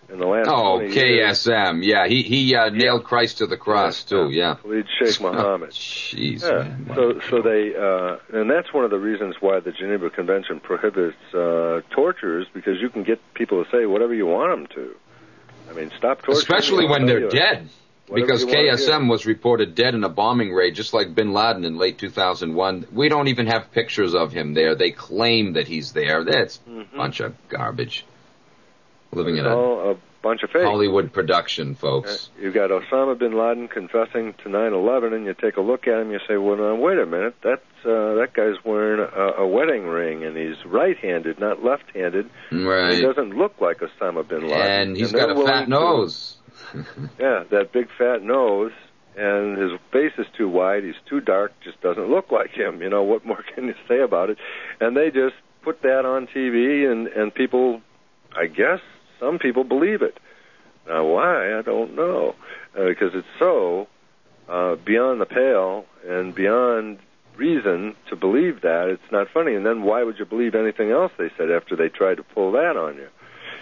in the last 20 years. KSM. Yeah, he nailed Christ to the cross, too, yeah. Khalid Sheikh Mohammed. Jeez, man. So they, and that's one of the reasons why the Geneva Convention prohibits tortures, because you can get people to say whatever you want them to. I mean, stop torturing. Especially when they're dead. Because KSM was reported dead in a bombing raid, just like bin Laden in late 2001. We don't even have pictures of him there. They claim that he's there. That's a bunch of garbage. Living in a bunch of fake Hollywood production, folks. You've got Osama bin Laden confessing to 9/11, and you take a look at him, you say, well, now, wait a minute, that guy's wearing a wedding ring, and he's right-handed, not left-handed. Right. He doesn't look like Osama bin Laden. And he's got a fat nose. Yeah, that big fat nose, and his face is too wide, he's too dark, just doesn't look like him. You know, what more can you say about it? And they just put that on TV, and people, I guess, some people believe it. Now, why? I don't know. Because it's so beyond the pale and beyond reason to believe that. It's not funny. And then why would you believe anything else they said after they tried to pull that on you?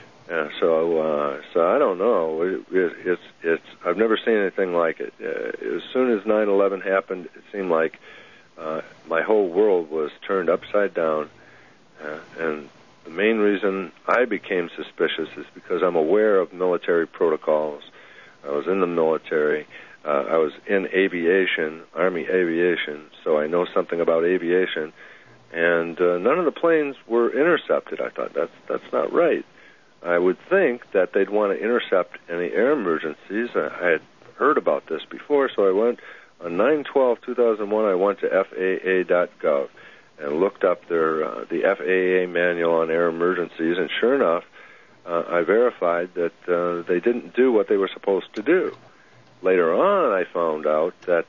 So I don't know. It's I've never seen anything like it. As soon as 9/11 happened, it seemed like my whole world was turned upside down. And the main reason I became suspicious is because I'm aware of military protocols. I was in the military. I was in aviation, Army aviation, so I know something about aviation. And none of the planes were intercepted. I thought that's not right. I would think that they'd want to intercept any air emergencies. I had heard about this before, so I went on 9/12/2001. I went to FAA.gov and looked up the FAA manual on air emergencies, and sure enough, I verified that they didn't do what they were supposed to do. Later on, I found out that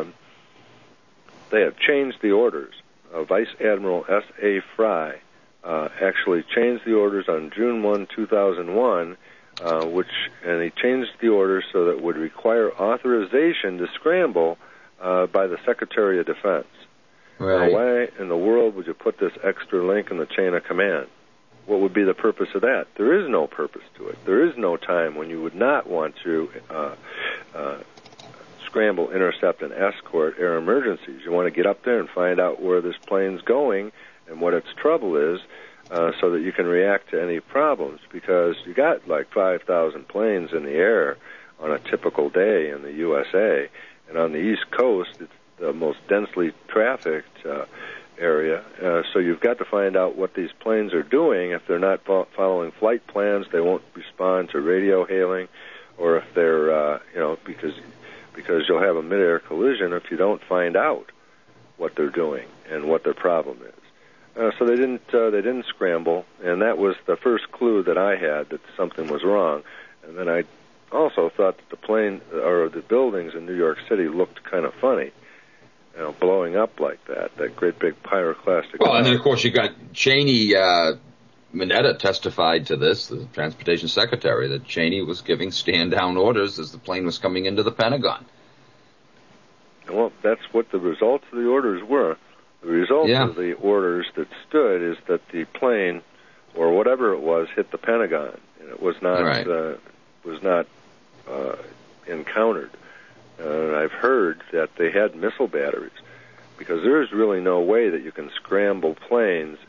they have changed the orders. Vice Admiral S.A. Fry actually changed the orders on June 1, 2001, and he changed the orders so that it would require authorization to scramble by the Secretary of Defense. Right. Now, why in the world would you put this extra link in the chain of command? What would be the purpose of that? There is no purpose to it. There is no time when you would not want to scramble, intercept, and escort air emergencies. You want to get up there and find out where this plane's going and what its trouble is, so that you can react to any problems, because you got like 5,000 planes in the air on a typical day in the USA, and on the East Coast it's the most densely trafficked area, so you've got to find out what these planes are doing. If they're not following flight plans, they won't respond to radio hailing, or if they're, because you'll have a mid-air collision if you don't find out what they're doing and what their problem is. So they didn't scramble, and that was the first clue that I had that something was wrong. And then I also thought that the plane or the buildings in New York City looked kind of funny, blowing up like that great big pyroclastic. Well, and then of course you got Cheney. Mineta testified to this, the transportation secretary, that Cheney was giving stand-down orders as the plane was coming into the Pentagon. Well, that's what the results of the orders were. The result of the orders that stood is that the plane, or whatever it was, hit the Pentagon, and it was not encountered. I've heard that they had missile batteries, because there is really no way that you can scramble planes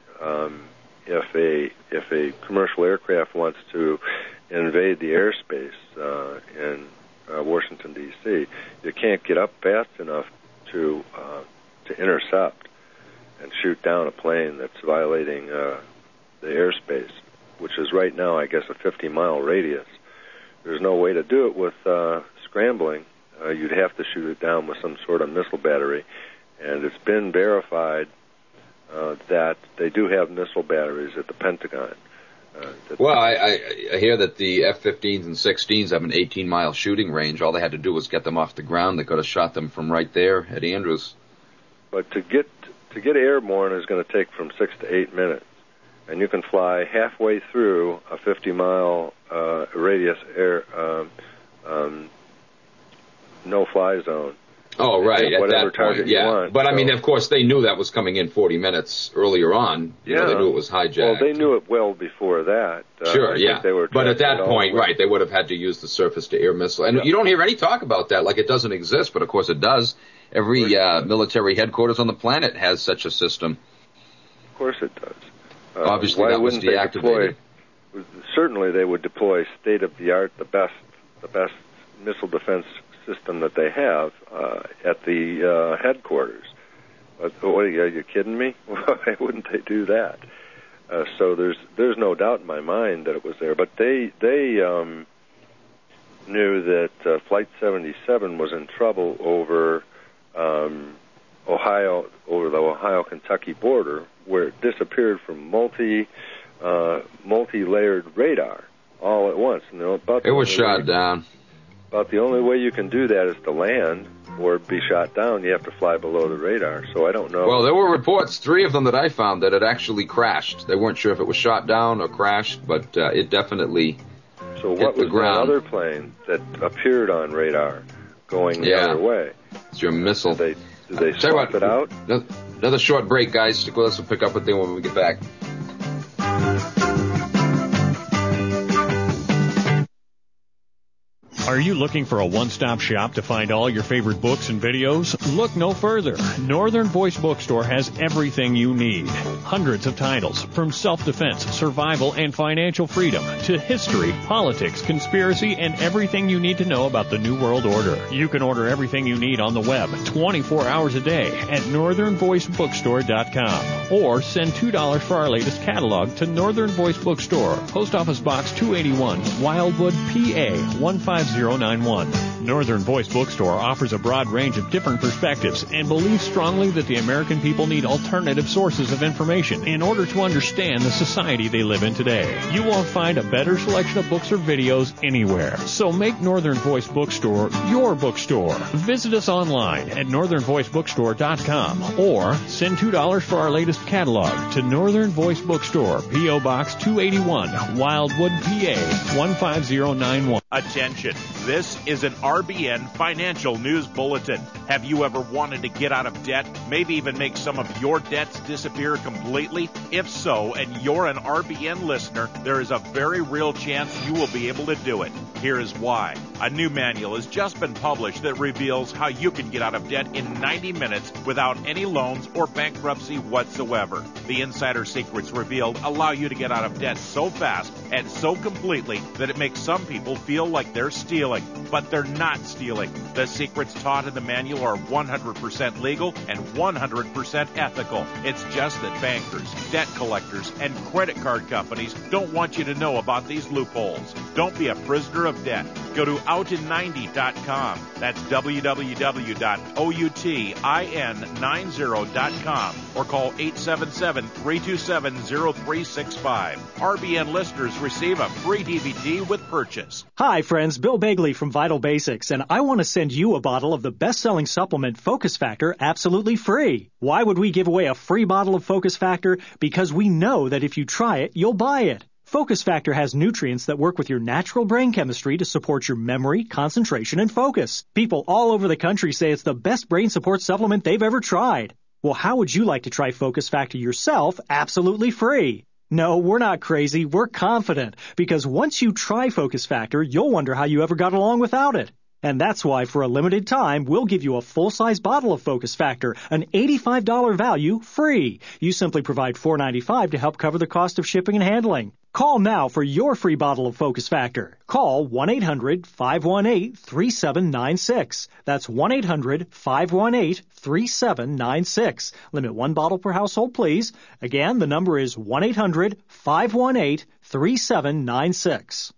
if a commercial aircraft wants to invade the airspace in Washington D.C. You can't get up fast enough to intercept and shoot down a plane that's violating the airspace, which is right now, I guess, a 50-mile radius. There's no way to do it with scrambling. You'd have to shoot it down with some sort of missile battery, and it's been verified that they do have missile batteries at the Pentagon. Well, I hear that the F-15s and 16s have an 18-mile shooting range. All they had to do was get them off the ground. They could have shot them from right there at Andrews. But to get airborne is going to take from 6 to 8 minutes, and you can fly halfway through a 50-mile radius air no-fly zone. Oh, right, at whatever that target point, yeah. you want. But, I mean, of course, they knew that was coming in 40 minutes earlier on. You know, they knew it was hijacked. Well, they knew it well before that. Sure, yeah. But at that point, right, they would have had to use the surface-to-air missile. And you don't hear any talk about that, like it doesn't exist, but of course it does. Every military headquarters on the planet has such a system. Of course it does. Obviously, that was deactivated. Certainly they would deploy state-of-the-art, the best missile defense system that they have at the headquarters. What, are you kidding me? Why wouldn't they do that? So there's no doubt in my mind that it was there. But they knew that Flight 77 was in trouble over Ohio, over the Ohio-Kentucky border, where it disappeared from multi-layered radar all at once. And it was shot down. About the only way you can do that is to land or be shot down. You have to fly below the radar. So I don't know. Well, there were reports, 3 of them that I found, that it actually crashed. They weren't sure if it was shot down or crashed, but it definitely So hit what the was ground. that other plane that appeared on radar going the other way? It's your missile. Did they swap it out? Another short break, guys. Stick with us. We'll pick up with them when we get back. Are you looking for a one-stop shop to find all your favorite books and videos? Look no further. Northern Voice Bookstore has everything you need. Hundreds of titles, from self-defense, survival, and financial freedom, to history, politics, conspiracy, and everything you need to know about the New World Order. You can order everything you need on the web 24 hours a day at northernvoicebookstore.com, or send $2 for our latest catalog to Northern Voice Bookstore, Post Office Box 281, Wildwood, PA 15091. Northern Voice Bookstore offers a broad range of different perspectives and believes strongly that the American people need alternative sources of information in order to understand the society they live in today. You won't find a better selection of books or videos anywhere. So make Northern Voice Bookstore your bookstore. Visit us online at northernvoicebookstore.com or send $2 for our latest catalog to Northern Voice Bookstore, P.O. Box 281, Wildwood, PA 15091. Attention, this is an RBN financial news bulletin. Have you ever wanted to get out of debt, maybe even make some of your debts disappear completely? If so, and you're an RBN listener, there is a very real chance you will be able to do it. Here is why. A new manual has just been published that reveals how you can get out of debt in 90 minutes without any loans or bankruptcy whatsoever. The insider secrets revealed allow you to get out of debt so fast and so completely that it makes some people feel like they're stealing, but they're not stealing. The secrets taught in the manual are 100% legal and 100% ethical. It's just that bankers, debt collectors, and credit card companies don't want you to know about these loopholes. Don't be a prisoner of debt. Go to outin90.com. That's www.outin90.com or call 877-327-0365. RBN listeners receive a free DVD with purchase. Hi, friends. Bill Bagley from Vital Basics, and I want to send you a bottle of the best-selling supplement Focus Factor absolutely free. Why would we give away a free bottle of Focus Factor? Because we know that if you try it, you'll buy it. Focus Factor has nutrients that work with your natural brain chemistry to support your memory, concentration, and focus. People all over the country say it's the best brain support supplement they've ever tried. Well, how would you like to try Focus Factor yourself absolutely free? No, we're not crazy. We're confident. Because once you try Focus Factor, you'll wonder how you ever got along without it. And that's why, for a limited time, we'll give you a full-size bottle of Focus Factor, an $85 value, free. You simply provide $4.95 to help cover the cost of shipping and handling. Call now for your free bottle of Focus Factor. Call 1-800-518-3796. That's 1-800-518-3796. Limit one bottle per household, please. Again, the number is 1-800-518-3796.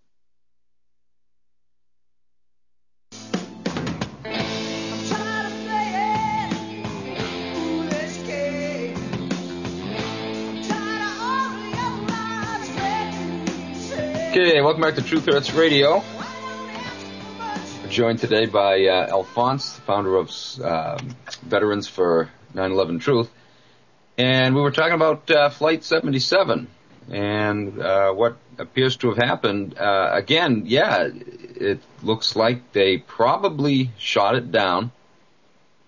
Okay, welcome back to Truth Hurts Radio. We're joined today by Alphonse, the founder of Veterans for 9/11 Truth. And we were talking about Flight 77 and what appears to have happened. Again, yeah, it looks like they probably shot it down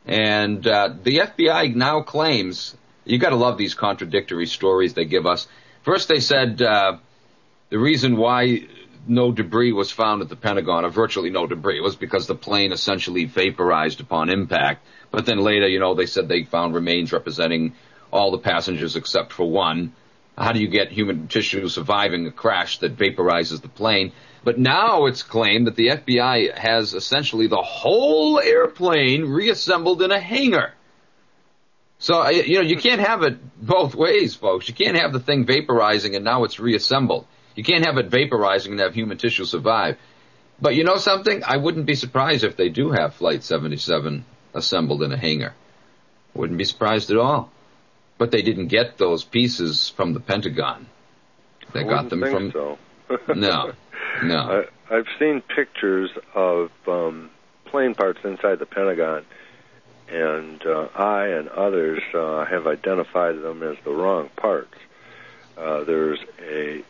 And the FBI now claims, you got to love these contradictory stories they give us. First they said the reason why no debris was found at the Pentagon, or virtually no debris, was because the plane essentially vaporized upon impact. But then later, they said they found remains representing all the passengers except for one. How do you get human tissue surviving a crash that vaporizes the plane? But now it's claimed that the FBI has essentially the whole airplane reassembled in a hangar. So, you can't have it both ways, folks. You can't have the thing vaporizing and now it's reassembled. You can't have it vaporizing and have human tissue survive. But you know something? I wouldn't be surprised if they do have Flight 77 assembled in a hangar. Wouldn't be surprised at all. But they didn't get those pieces from the Pentagon. They got them from... So. No. I've seen pictures of plane parts inside the Pentagon, and I and others have identified them as the wrong parts. There's a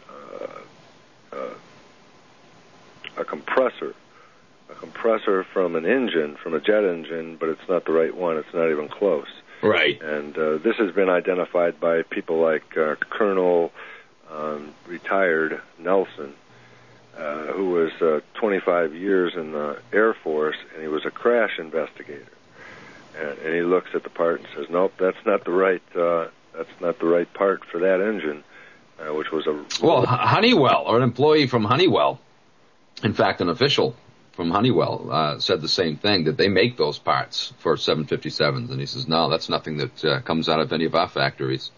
compressor from an engine, from a jet engine, but it's not the right one. It's not even close. Right. And this has been identified by people like Colonel retired Nelson, who was 25 years in the Air Force, and he was a crash investigator. And he looks at the part and says, "Nope, that's not the right part for that engine," which was a... Well, Honeywell, or an employee from Honeywell, in fact, an official from Honeywell, said the same thing, that they make those parts for 757s. And he says, no, that's nothing that comes out of any of our factories.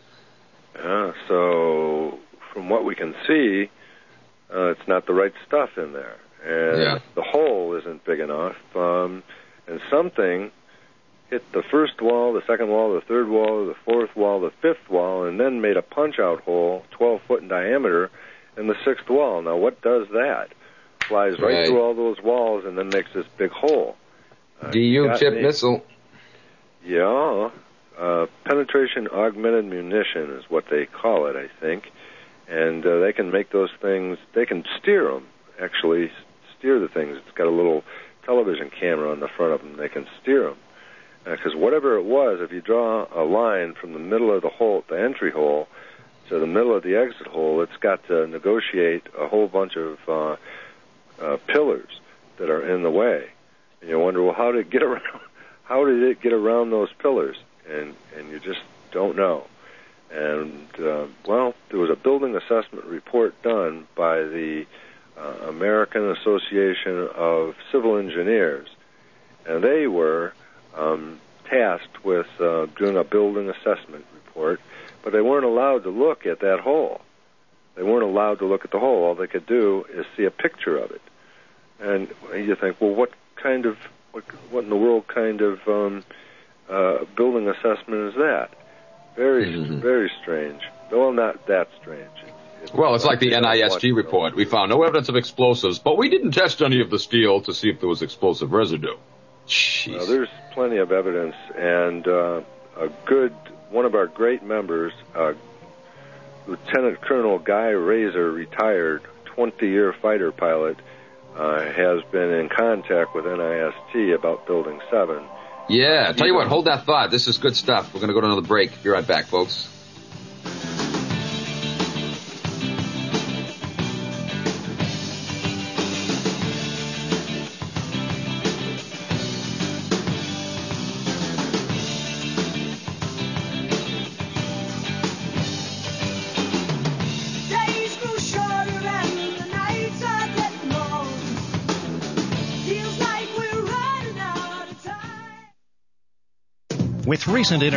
So from what we can see, it's not the right stuff in there. And the hole isn't big enough. And something hit the first wall, the second wall, the third wall, the fourth wall, the fifth wall, and then made a punch-out hole 12 foot in diameter in the sixth wall. Now, what does that? Flies right through all those walls and then makes this big hole. DU-tip missile. Yeah. Penetration augmented munition is what they call it, I think. And they can make those things, they can steer them, actually steer the things. It's got a little television camera on the front of them. They can steer them. Because whatever it was, if you draw a line from the middle of the hole, the entry hole, to the middle of the exit hole, it's got to negotiate a whole bunch of pillars that are in the way. And you wonder, well, how did it get around? How did it get around those pillars? And you just don't know. And well, there was a building assessment report done by the American Association of Civil Engineers, and they were tasked with doing a building assessment report, but they weren't allowed to look at that hole. They weren't allowed to look at the hole. All they could do is see a picture of it. And you think, well, what in the world kind of building assessment is that? Very strange. Well, not that strange. It's like the NIST report. We found no evidence of explosives, but we didn't test any of the steel to see if there was explosive residue. Jeez. There's plenty of evidence, and one of our great members, Lieutenant Colonel Guy Razor, retired 20-year fighter pilot, has been in contact with NIST about Building 7. Yeah, tell you what, hold that thought. This is good stuff. We're going to go to another break. Be right back, folks. With recent